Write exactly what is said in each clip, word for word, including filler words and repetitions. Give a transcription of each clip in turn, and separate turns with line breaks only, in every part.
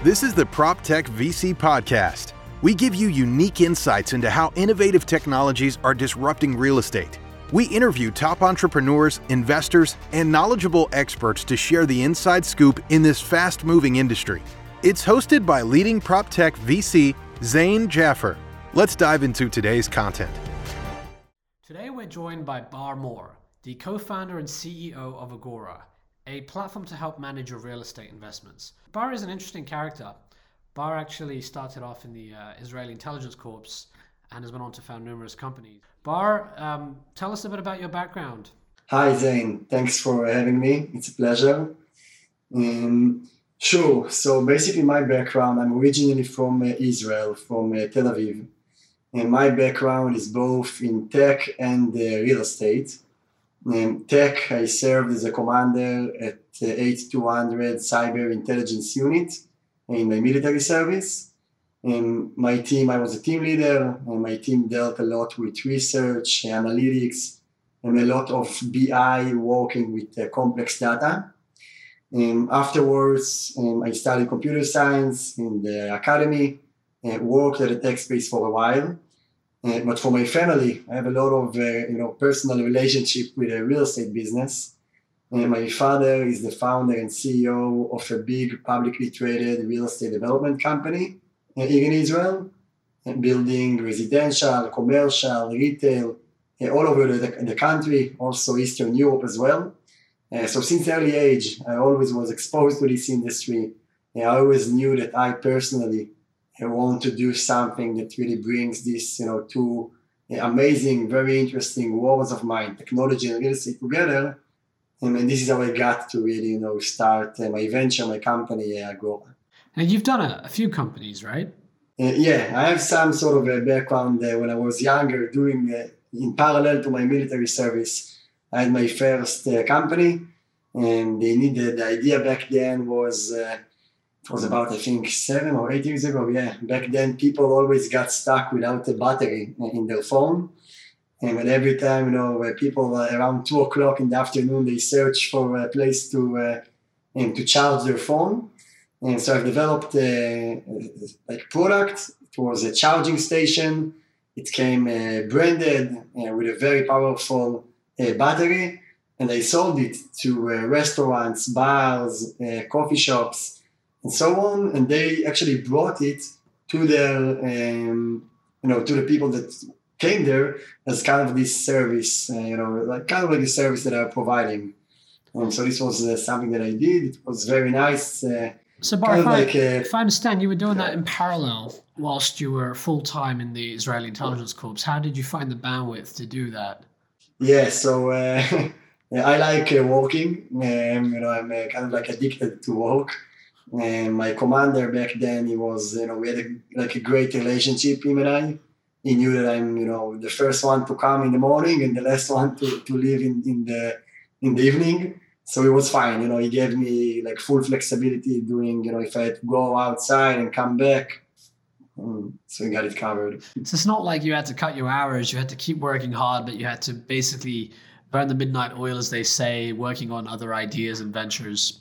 This is the PropTech V C Podcast. We give you unique insights into how innovative technologies are disrupting real estate. We interview top entrepreneurs, investors, and knowledgeable experts to share the inside scoop in this fast-moving industry. It's hosted by leading PropTech V C, Zain Jaffer. Let's dive into today's content.
Today we're joined by Bar Mor, the co-founder and C E O of Agora, a platform to help manage your real estate investments. Bar is an interesting character. Bar actually started off in the uh, Israeli Intelligence Corps and has went on to found numerous companies. Bar, um, tell us a bit about your background.
Hi Zain, thanks for having me. It's a pleasure. Um, sure, so basically my background, I'm originally from uh, Israel, from uh, Tel Aviv. And my background is both in tech and uh, real estate. In tech, I served as a commander at uh, eighty-two hundred Cyber Intelligence Unit in my military service. And my team, I was a team leader, and my team dealt a lot with research, analytics, and a lot of B I working with uh, complex data. And afterwards, um, I studied computer science in the academy and worked at the tech space for a while. Uh, but for my family, I have a lot of uh, you know personal relationship with the real estate business. Uh, my father is the founder and C E O of a big publicly traded real estate development company uh, here in Israel, uh, building residential, commercial, retail, uh, all over the, the country, also Eastern Europe as well. Uh, so since early age, I always was exposed to this industry. Uh, I always knew that I personally I want to do something that really brings this, you know, two amazing, very interesting worlds of mine, technology and real estate together. And, and this is how I got to really, you know, start uh, my venture, my company, uh, Agora.
And you've done a, a few companies, right?
Uh, yeah, I have some sort of a background uh, when I was younger, doing uh, in parallel to my military service. I had my first uh, company, and they needed, the idea back then was, uh, it was about, I think, seven or eight years ago. Yeah, back then people always got stuck without a battery in their phone. And every time, you know, people uh, around two o'clock in the afternoon, they search for a place to uh, and to charge their phone. And so I've developed a, like product. It was a charging station. It came uh, branded uh, with a very powerful uh, battery. And I sold it to uh, restaurants, bars, uh, coffee shops, and so on, and they actually brought it to their, um, you know, to the people that came there as kind of this service, uh, you know, like kind of like a service that I'm providing. And so this was uh, something that I did. It was very nice. Uh,
so, Bar, if,
like,
I,
uh,
if I understand, you were doing that in parallel whilst you were full time in the Israeli Intelligence Corps. How did you find the bandwidth to do that?
Yeah, so uh, I like uh, working. Um, you know, I'm uh, kind of like addicted to work. And my commander back then, he was, you know, we had a, like a great relationship, him and I. He knew that I'm, you know, the first one to come in the morning and the last one to, to leave in, in the in the evening. So it was fine, you know, he gave me like full flexibility doing, you know, if I had to go outside and come back. Um, so we got it covered.
So it's not like you had to cut your hours, you had to keep working hard, but you had to basically burn the midnight oil, as they say, working on other ideas and ventures.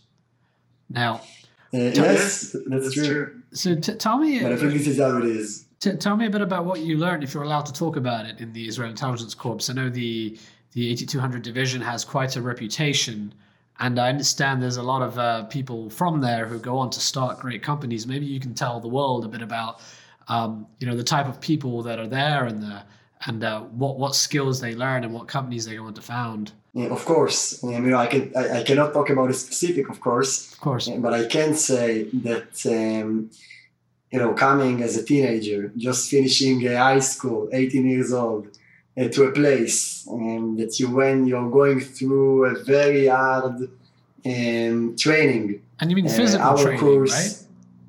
Now,
Uh, yes, that's true.
So t- tell me,
but I think this is how it is.
T- tell me a bit about what you learned, if you're allowed to talk about it, in the Israel Intelligence Corps. I know the the eighty-two hundred division has quite a reputation, and I understand there's a lot of uh, people from there who go on to start great companies. Maybe you can tell the world a bit about, um, you know, the type of people that are there and the and uh, what what skills they learn and what companies they go on to found.
Yeah, of course, um, you know, I can I, I cannot talk about a specific, of course,
of course,
but I can say that um, you know, coming as a teenager, just finishing uh, high school, eighteen years old, uh, to a place um, that you when you're going through a very hard um, training.
And you mean physical uh, training, course, right?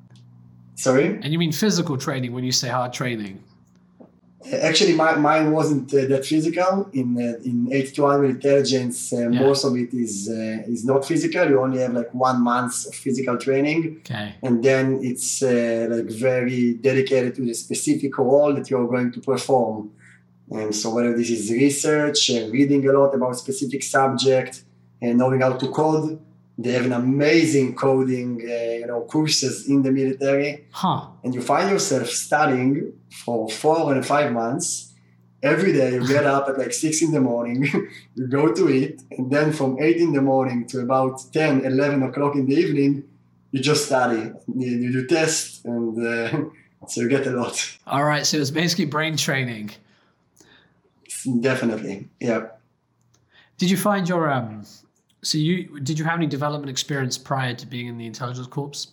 Sorry.
And you mean physical training when you say hard training?
Actually, my, mine wasn't uh, that physical. In uh, in eighty-two hundred intelligence, uh, yeah. most of it is uh, is not physical. You only have like one month of physical training,
okay.
And then it's uh, like very dedicated to the specific role that you're going to perform. And so whether this is research, uh, reading a lot about specific subject, and knowing how to code, They have an amazing coding, uh, you know, courses in the military.
Huh.
And you find yourself studying for four and five months. Every day you get up at like six in the morning, you go to eat, and then from eight in the morning to about ten, eleven o'clock in the evening, you just study. You, you do tests, and uh, so you get a lot.
All right, so it's basically brain training.
Definitely, yeah.
Did you find your um? So you did you have any development experience prior to being in the intelligence corps?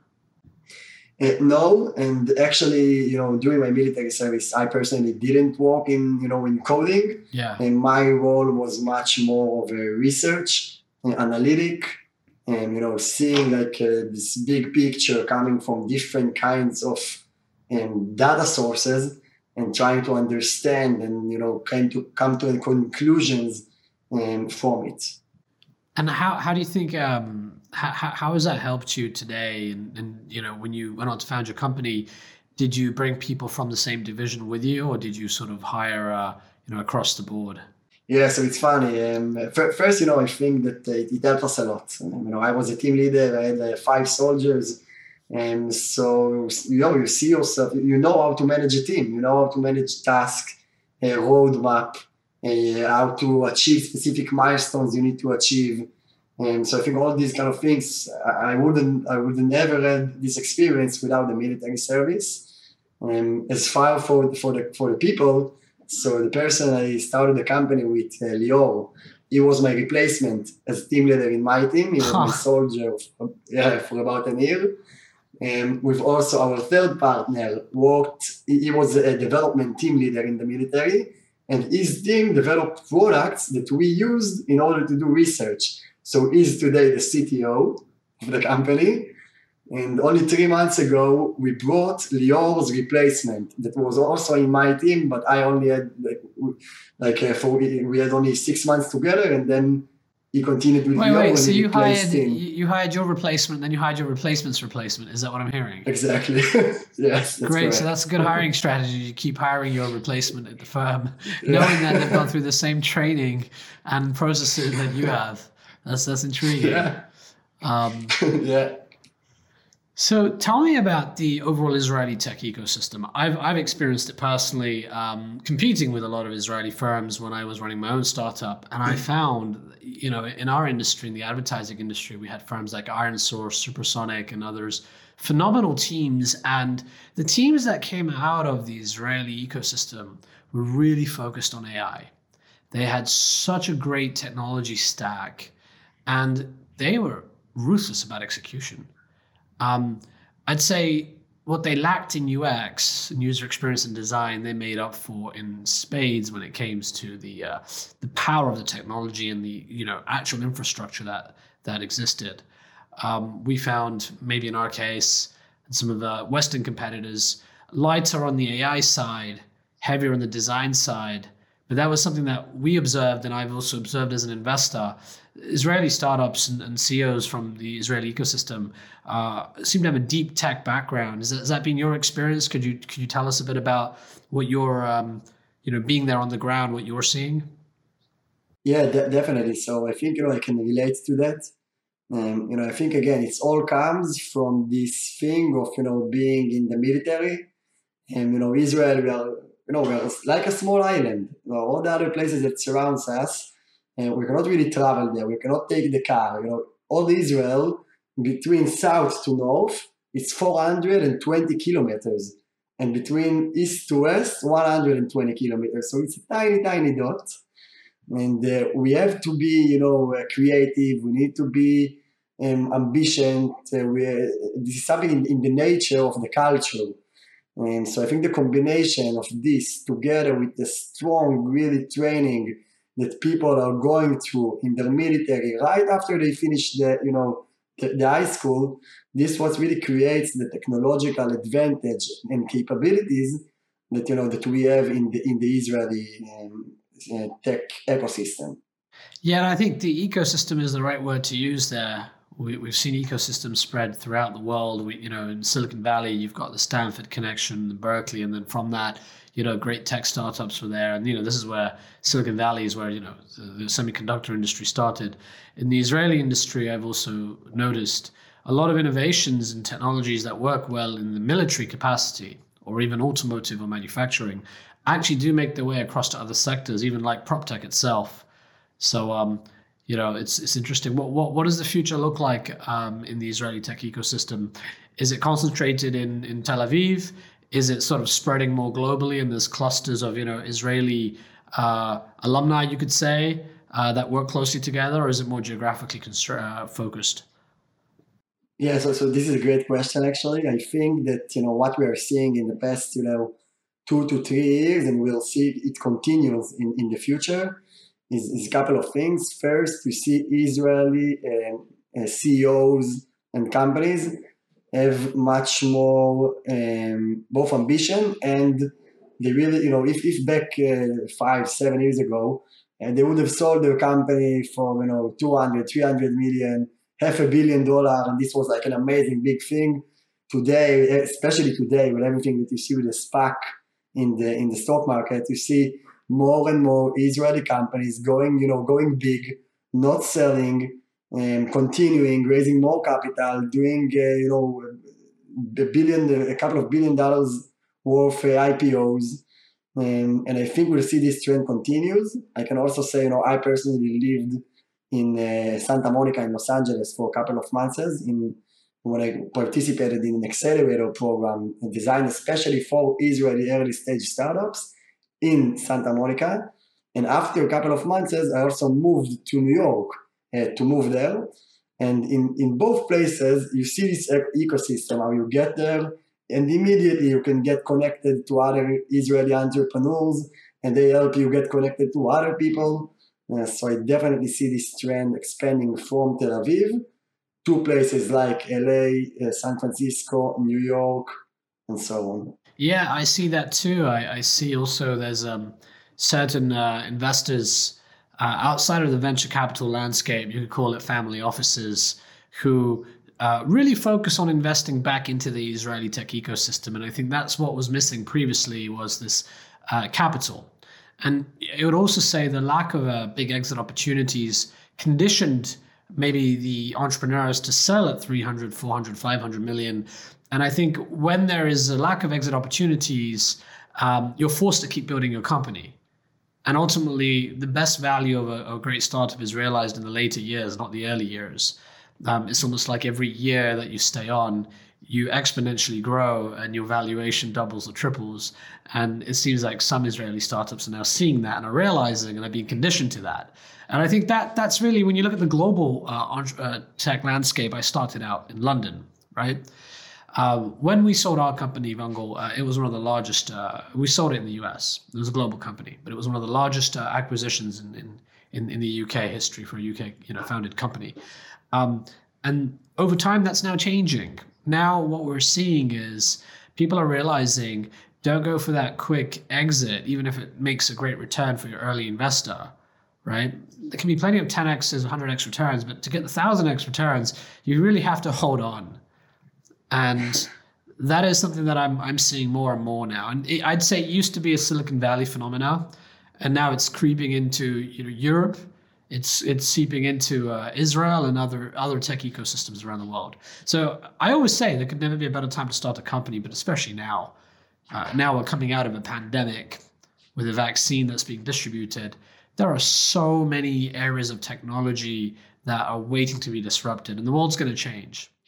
Uh, no, and actually, you know, during my military service, I personally didn't work in, you know, in coding.
Yeah.
And my role was much more of a research, and analytic, and, you know, seeing like uh, this big picture coming from different kinds of um, data sources and trying to understand and, you know, kind to come to conclusions um, from it.
And how, how do you think, um, how, how has that helped you today? And, and, you know, when you went on to found your company, did you bring people from the same division with you, or did you sort of hire, uh, you know, across the board?
Yeah, so it's funny. Um, f- first, you know, I think that uh, it helped us a lot. Um, you know, I was a team leader. I had uh, five soldiers. And so, you know, you see yourself, you know how to manage a team, you know how to manage tasks, a roadmap, uh, how to achieve specific milestones you need to achieve. And so I think all these kind of things, I wouldn't, I would never had this experience without the military service. And as far for for the for the people, so the person I started the company with, uh, Lior, he was my replacement as team leader in my team. He was huh. my soldier, for, yeah, for about a year. And we've also, our third partner worked, he was a development team leader in the military, and his team developed products that we used in order to do research. So he's today the C T O of the company. And only three months ago, we brought Lior's replacement that was also in my team, but I only had, like, like uh, for, we had only six months together, and then he continued with
wait,
Lior.
Wait, so you hired,
him.
you hired your replacement, then you hired your replacement's replacement. Is that what I'm hearing?
Exactly. Yes. That's
Great.
correct.
So that's a good hiring strategy. You keep hiring your replacement at the firm, knowing that they've gone through the same training and processes that you have. That's that's intriguing.
Yeah.
Um,
yeah.
So tell me about the overall Israeli tech ecosystem. I've I've experienced it personally, um, competing with a lot of Israeli firms when I was running my own startup, and I found, you know, in our industry, in the advertising industry, we had firms like ironSource, Supersonic, and others, phenomenal teams, and the teams that came out of the Israeli ecosystem were really focused on A I. They had such a great technology stack, and they were ruthless about execution. Um, I'd say what they lacked in U X and user experience and design, they made up for in spades when it came to the uh, the power of the technology and the, you know, actual infrastructure that that existed. Um, we found, maybe in our case, and some of the Western competitors, lighter on the A I side, heavier on the design side. But that was something that we observed, and I've also observed as an investor. Israeli startups and, and C E Os from the Israeli ecosystem uh, seem to have a deep tech background. Has that, has that been your experience? Could you could you tell us a bit about what you're, um, you know, being there on the ground, what you're seeing?
Yeah, de- definitely. So I think, you know, I can relate to that. Um, you know, I think, again, it all comes from this thing of, you know, being in the military. And, you know, Israel, we are, you know, we are like a small island. You know, all the other places that surrounds us, and we cannot really travel there. We cannot take the car. You know, all Israel, between south to north, it's four hundred twenty kilometers. And between east to west, one hundred twenty kilometers. So it's a tiny, tiny dot. And uh, we have to be, you know, uh, creative. We need to be um, ambitious. Uh, we, uh, this is something in, in the nature of the culture. And so I think the combination of this together with the strong, really training that people are going through in their military right after they finish the, you know, the, the high school, this what really creates the technological advantage and capabilities that, you know, that we have in the in the Israeli um, uh, tech ecosystem.
Yeah, and I think the ecosystem is the right word to use there. we, we've seen ecosystems spread throughout the world. We, you know, in Silicon Valley, you've got the Stanford connection, the Berkeley, and then from that, you know, great tech startups were there. And, you know, this is where Silicon Valley is where, you know, the, the semiconductor industry started. In the Israeli industry, I've also noticed a lot of innovations and technologies that work well in the military capacity or even automotive or manufacturing actually do make their way across to other sectors, even like prop tech itself. So, um, you know, it's it's interesting. What what what does the future look like um, in the Israeli tech ecosystem? Is it concentrated in, in Tel Aviv? Is it sort of spreading more globally and there's clusters of, you know, Israeli uh, alumni, you could say, uh, that work closely together, or is it more geographically constra- uh, focused?
Yeah, so, so this is a great question, actually. I think that, you know, what we are seeing in the past, you know, two to three years, and we'll see it continues in, in the future, is, is a couple of things. First, we see Israeli uh, uh, C E Os and companies have much more um, both ambition and they really, you know, if, if back uh, five, seven years ago, uh, they would have sold their company for, you know, two hundred, three hundred million, half a billion dollar, and this was like an amazing big thing. Today, especially today, with everything that you see with the SPAC in the in the stock market, you see more and more Israeli companies going, you know, going big, not selling, and continuing raising more capital, doing, uh, you know, a billion, a couple of billion dollars worth uh, I P Os. Um, and I think we'll see this trend continues. I can also say, you know, I personally lived in uh, Santa Monica in Los Angeles for a couple of months in when I participated in an accelerator program designed especially for Israeli early stage startups in Santa Monica. And after a couple of months, I also moved to New York uh, to move there. And in, in both places, you see this ecosystem, how you get there, and immediately you can get connected to other Israeli entrepreneurs, and they help you get connected to other people. Uh, so I definitely see this trend expanding from Tel Aviv to places like L A, uh, San Francisco, New York, and so on.
Yeah, I see that too. I, I see also there's um, certain uh, investors uh, outside of the venture capital landscape, you could call it family offices, who uh, really focus on investing back into the Israeli tech ecosystem. And I think that's what was missing previously was this uh, capital. And it would also say the lack of uh, big exit opportunities conditioned maybe the entrepreneurs to sell at three hundred, four hundred, five hundred million. And I think when there is a lack of exit opportunities, um, you're forced to keep building your company. And ultimately, the best value of a, a great startup is realized in the later years, not the early years. Um, it's almost like every year that you stay on, you exponentially grow and your valuation doubles or triples. And it seems like some Israeli startups are now seeing that and are realizing and are being conditioned to that. And I think that that's really, when you look at the global uh, uh, tech landscape, I started out in London, right? Uh, when we sold our company, Vangel, uh, it was one of the largest, uh, we sold it in the U S. It was a global company, but it was one of the largest uh, acquisitions in, in, in, in the U K history for a U K you know, founded company. Um, and over time, that's now changing. Now what we're seeing is people are realizing, don't go for that quick exit, even if it makes a great return for your early investor, right? There can be plenty of ten X's, one hundred X returns, but to get the one thousand X returns, you really have to hold on. And that is something that I'm I'm seeing more and more now. And it, I'd say it used to be a Silicon Valley phenomena, and now it's creeping into you know Europe. It's it's seeping into uh, Israel and other other tech ecosystems around the world. So I always say there could never be a better time to start a company, but especially now. Uh, now we're coming out of a pandemic with a vaccine that's being distributed. There are so many areas of technology that are waiting to be disrupted, and the world's going to change.